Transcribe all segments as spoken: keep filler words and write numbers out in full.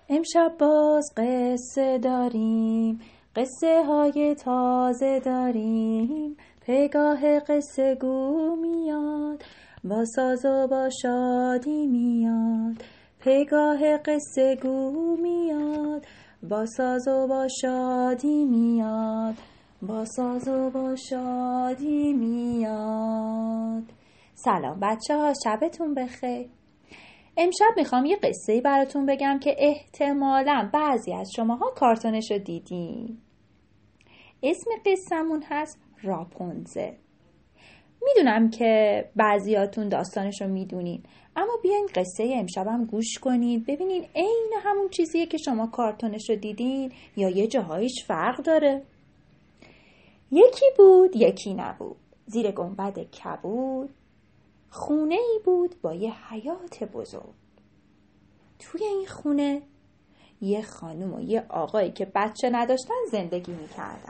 امشب باز قصه داریم، قصه های تازه داریم. پگاه قصه گو میاد، با ساز و با شادی میاد. پگاه قصه گو میاد، با ساز و با شادی میاد. با ساز و با شادی میاد. سلام بچه ها، شبتون بخیر. امشب میخوام یه قصه‌ای براتون بگم که احتمالاً بعضی از شماها کارتونش رو دیدین. اسم قصه‌مون هست راپونزل. میدونم که بعضیاتون داستانش رو میدونین، اما بیاین قصه امشبم گوش کنید ببینین عین همون چیزیه که شما کارتونش رو دیدین یا یه جاهایش فرق داره. یکی بود یکی نبود، زیر گنبد کبود خونه ای بود با یه حیاط بزرگ. توی این خونه یه خانم و یه آقایی که بچه نداشتن زندگی میکردن.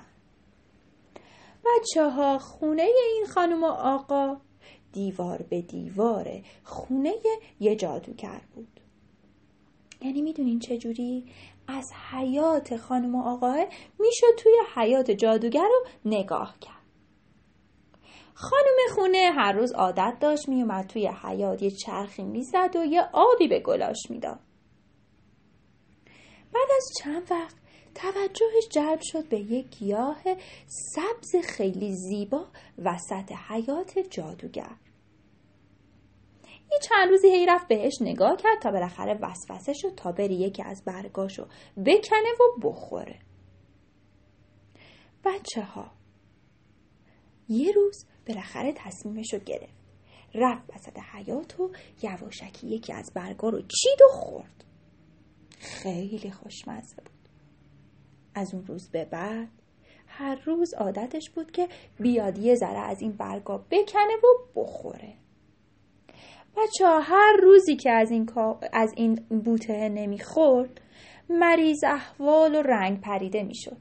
بچه ها خونه این خانم و آقا دیوار به دیوار خونه یه جادوگر بود. یعنی میدونین چجوری؟ از حیاط خانم و آقاه میشد توی حیاط جادوگر رو نگاه کرد. خانم خونه هر روز عادت داشت میومد توی حیاط یه چرخی میزد و یه آبی به گلاش میداد. بعد از چند وقت توجهش جلب شد به یک گیاه سبز خیلی زیبا وسط حیاط جادوگر. یه چند روزی هی رفت بهش نگاه کرد تا بالاخره وسوسه شد تا بری یکی از برگاشو بکنه و بخوره. بچه ها یه روز بالاخره تصمیمشو گرفت. رفت وسط حیاط و یواشکی یکی از برگا رو چید و خورد. خیلی خوشمزه بود. از اون روز به بعد هر روز عادتش بود که بیاد یه ذره از این برگا بکنه و بخوره. بچه ها هر روزی که از این, از این بوته نمیخورد مریض احوال و رنگ پریده میشد.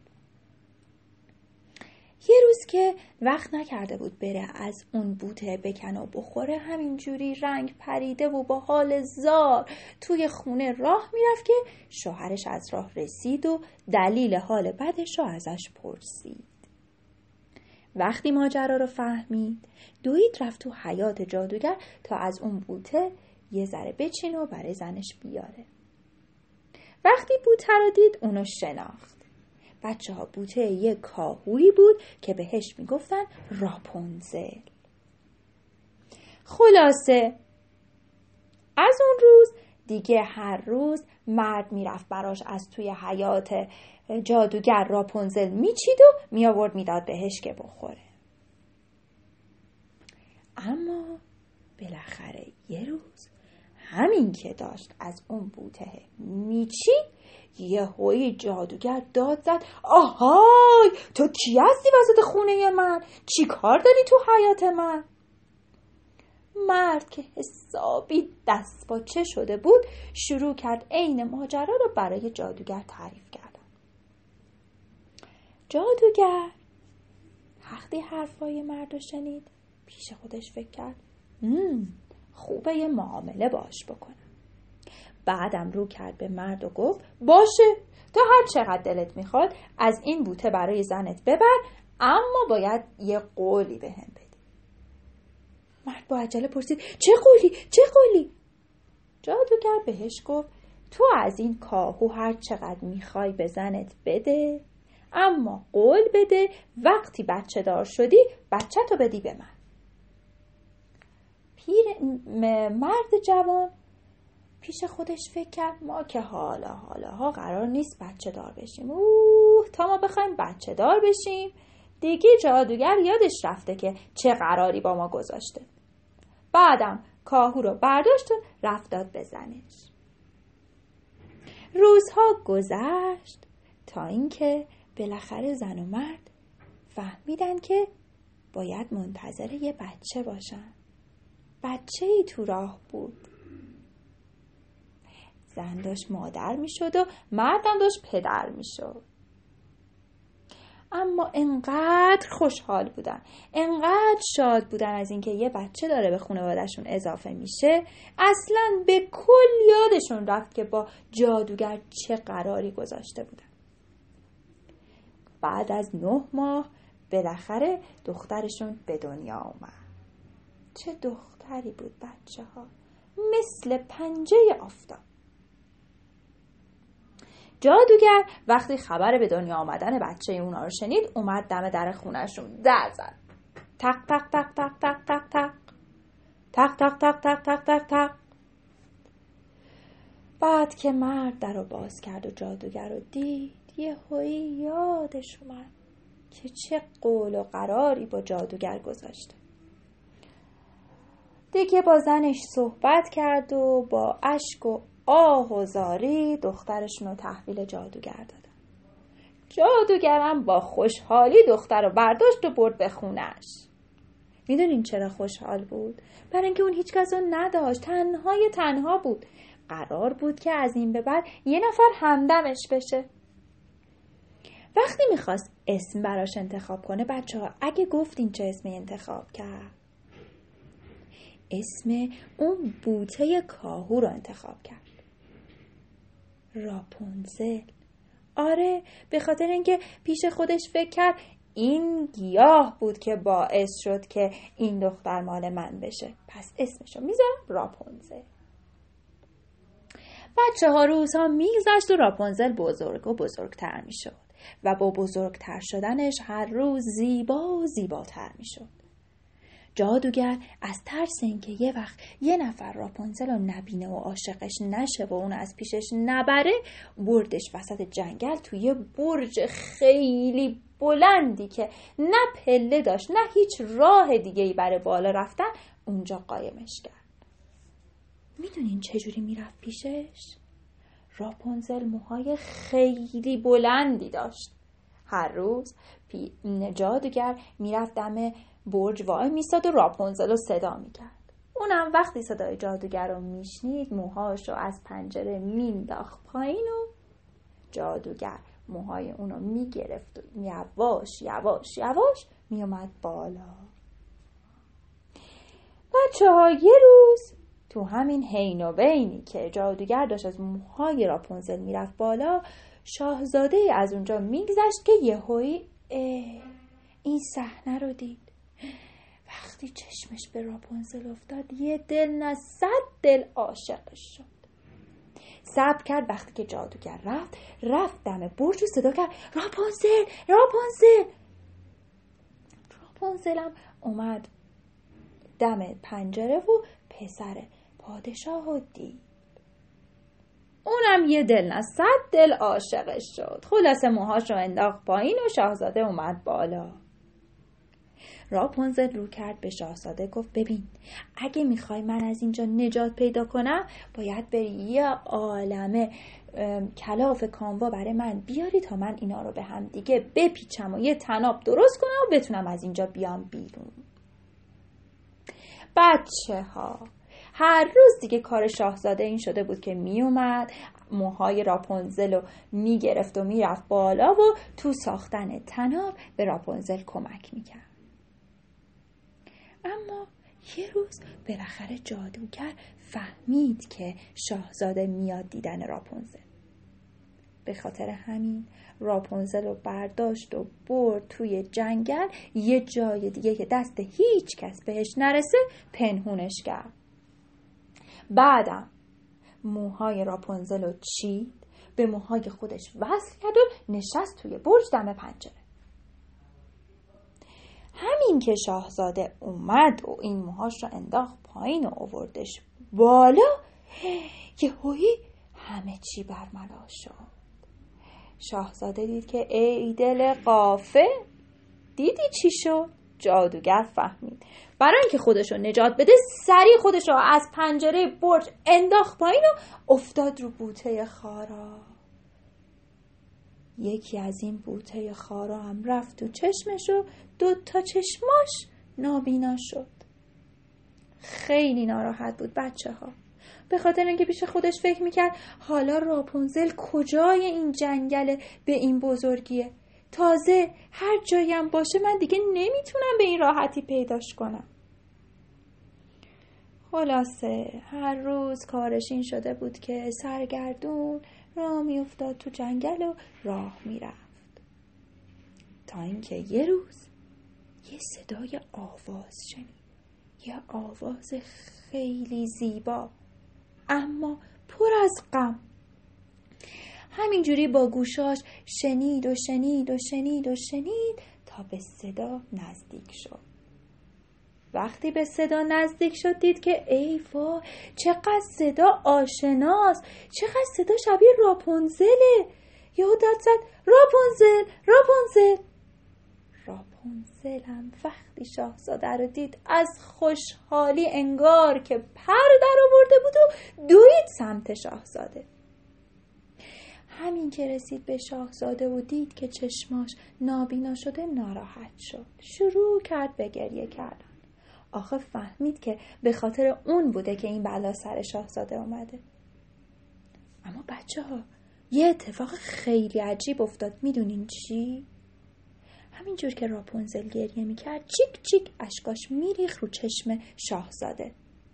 یه روز که وقت نکرده بود بره از اون بوته بکنه و بخوره، همینجوری رنگ پریده و با حال زار توی خونه راه میرفت که شوهرش از راه رسید و دلیل حال بدش رو ازش پرسید. وقتی ماجرا رو فهمید دوید رفت تو حیاط جادوگر تا از اون بوته یه ذره بچینه و برای زنش بیاره. وقتی بوته رو دید اونو شناخت. بچه ها بوته یه کاهویی بود که بهش میگفتن راپونزل. خلاصه از اون روز دیگه هر روز مرد میرفت براش از توی حیاط جادوگر راپونزل میچید و میآورد میداد بهش که بخوره. اما بالاخره یه روز همین که داشت از اون بوته میچید یه هوی جادوگر داد زد: آهای، تو کی هستی وسط خونه من؟ چی کار داری تو حیاط من؟ مرد که حسابی دست با چه شده بود شروع کرد عین ماجرا رو برای جادوگر تعریف کردن. جادوگر وقتی حرفای مرد رو شنید پیش خودش فکر کرد مم خوبه یه معامله باش بکنم. بعدم رو کرد به مرد و گفت: باشه، تا هر چقدر دلت میخواد از این بوته برای زنت ببر، اما باید یه قولی بهم بدی. مرد با عجله پرسید: چه قولی؟ چه قولی؟ جادوگر بهش گفت: تو از این کاهو هر چقدر میخوای به زنت بده، اما قول بده وقتی بچه دار شدی بچه تو بدی به من. پیر مرد جوان پیش خودش فکر کرد: ما که حالا حالا ها قرار نیست بچه دار بشیم. اوه تا ما بخوایم بچه دار بشیم دیگه جادوگر یادش رفته که چه قراری با ما گذاشته. بعدم کاهو رو برداشت و رفت داد به زنش. روزها گذشت تا اینکه بالاخره زن و مرد فهمیدن که باید منتظر یه بچه باشن. بچه‌ای تو راه بود. زن داشت مادر می شد و مردم داشت پدر می شد. اما انقدر خوشحال بودن، انقدر شاد بودن از اینکه یه بچه داره به خانواده‌شون اضافه میشه، اصلاً به کل یادشون رفت که با جادوگر چه قراری گذاشته بودن. بعد از نه ماه بالاخره دخترشون به دنیا اومد. چه دختری بود بچه ها، مثل پنجه آفتاب. جادوگر وقتی خبر به دنیا آمدن بچه اونا رو شنید، اومد دم در خونهشون در زد. تق تق تق تق تق تق تق تق تق تق تق تق تق تق. بعد که مرد در رو باز کرد و جادوگر رو دید، یهویی یادش اومد که چه قول و قراری با جادوگر گذاشته. دیگه با زنش صحبت کرد و با اشک و آه و زاری دخترشون رو تحویل جادوگر دادن. جادوگرم با خوشحالی دختر رو برداشت و برد به خونش. میدونین چرا خوشحال بود؟ برای اینکه اون هیچ کس رو نداشت، تنهای تنها بود. قرار بود که از این به بعد یه نفر همدمش بشه. وقتی میخواست اسم براش انتخاب کنه، بچه ها اگه گفتین چه اسمی انتخاب کرد؟ اسم اون بوته کاهو رو انتخاب کرد، راپونزل. آره، به خاطر اینکه پیش خودش فکر کرد این گیاه بود که باعث شد که این دختر مال من بشه، پس اسمشو میذارم راپونزل. بچه ها روزها میگذشت و راپونزل بزرگ و بزرگتر میشد و با بزرگتر شدنش هر روز زیبا و زیباتر میشد. جادوگر از ترس اینکه یه وقت یه نفر راپونزل رو نبینه و عاشقش نشه و اون از پیشش نبره، بردش وسط جنگل توی برج خیلی بلندی که نه پله داشت نه هیچ راه دیگه‌ای برای بالا رفتن، اونجا قایمش کرد. میدونین چجوری میرفت پیشش؟ راپونزل موهای خیلی بلندی داشت. هر روز جادوگر میرفت دم برج وای میستاد و راپونزل رو صدا میکرد. اونم وقتی صدای جادوگر رو میشنید موهاش رو از پنجره مینداخت پایین و جادوگر موهای اونو میگرفت و یواش یواش یواش میومد بالا. بچه ها یه روز تو همین حین و بینی که جادوگر داشت از موهای راپونزل میرفت بالا، شاهزاده از اونجا میگذشت که یهویی این صحنه رو دید. وقتی چشمش به راپونزل افتاد، یه دل نه صد دل عاشقش شد. صبر کرد. وقتی که جادوگر رفت رفت دم برج و صدا کرد راپونزل راپونزل. راپونزلم اومد دم پنجره و پسر پادشاه رو دید. اونم یه دل نه صد دل عاشقش شد. خلاصه موهاش رو انداخت پایین و شاهزاده اومد بالا. راپونزل رو کرد به شاهزاده، گفت ببین، اگه میخوای من از اینجا نجات پیدا کنم باید بری یه عالمه کلاف کاموا برای من بیاری تا من اینا رو به هم دیگه بپیچم و یه طناب درست کنم و بتونم از اینجا بیام بیرون. بچه ها هر روز دیگه کار شاهزاده این شده بود که می اومد موهای راپونزل رو می گرفت و می رفت بالا و تو ساختن طناب به راپونزل کمک می کرد. اما یه روز بالاخره جادوگر فهمید که شاهزاده میاد دیدن راپونزل. به خاطر همین راپونزل رو برداشت و برد توی جنگل، یه جای دیگه که دست هیچ کس بهش نرسه پنهونش کرد. بعدم موهای راپونزل رو چید، به موهای خودش وصل کرد و نشست توی برج دم پنجره. همین که شاهزاده اومد و این موهاش رو انداخت پایین و آوردش بالا، یهویی همه چی برملا شد. شاهزاده دید که ای دل قافه، دیدی چی شد؟ جادوگر فهمید. برای اینکه خودش رو نجات بده سریع خودش رو از پنجره برج انداخت پایین و افتاد رو بوته خارا. یکی از این بوته خارا هم رفت تو چشمش و دو تا چشماش نابینا شد. خیلی ناراحت بود بچه ها، به خاطر اینکه پیش خودش فکر میکرد حالا راپونزل کجای این جنگل به این بزرگیه، تازه هر جایم باشه من دیگه نمیتونم به این راحتی پیداش کنم. خلاصه هر روز کارش این شده بود که سرگردون راه میافتاد تو جنگل و راه میرفت، تا اینکه یه روز یه صدای آواز شنید، یه آواز خیلی زیبا اما پر از غم. همینجوری با گوشاش شنید و شنید و شنید و شنید تا به صدا نزدیک شد. وقتی به صدا نزدیک شد دید که ای وای، چقدر صدا آشناست، چقدر صدا شبیه راپونزله. یهو داد زد راپونزل، راپونزل. راپونزل هم وقتی شاهزاده رو دید از خوشحالی انگار که پر در آورده بود و دوید سمت شاهزاده. همین که رسید به شاهزاده و دید که چشماش نابینا شده ناراحت شد، شروع کرد به گریه کردن. آخه فهمید که به خاطر اون بوده که این بلا سر شاهزاده اومده. اما بچه ها یه اتفاق خیلی عجیب افتاد. میدونین چی؟ همینجور که راپونزل گریه میکرد چیک چیک اشکاش میریخ رو چشم شاهزاده.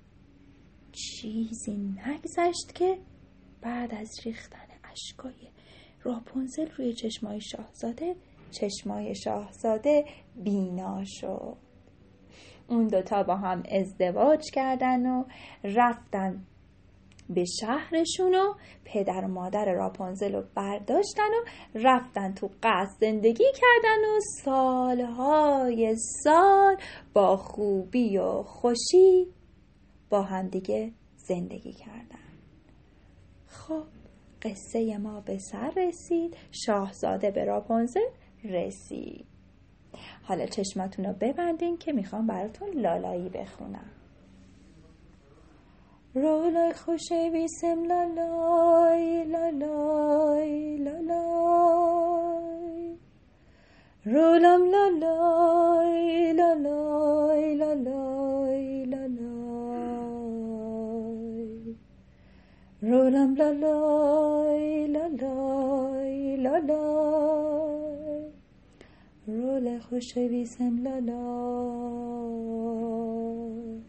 چیزی نگذشت که بعد از ریختن اشکای راپونزل روی چشمای شاهزاده، چشمای شاهزاده بینا شد. اون دوتا با هم ازدواج کردن و رفتن به شهرشون و پدر و مادر راپونزل رو برداشتن و رفتن تو قصر زندگی کردن و سالهای سال با خوبی و خوشی با هم دیگه زندگی کردن. خب قصه ما به سر رسید، شاهزاده به راپونزل رسید. حالا چشماتون رو ببندین که میخوام براتون لالایی بخونم. رولای خوشه بیسم لالای لالای لالای، رولم لالای لالای لالای لالای، رولم لالای لالای لالای، رول خوشه بیسم لالای،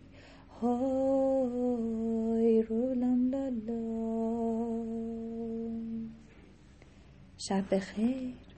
های رولم لالای. شب بخیر.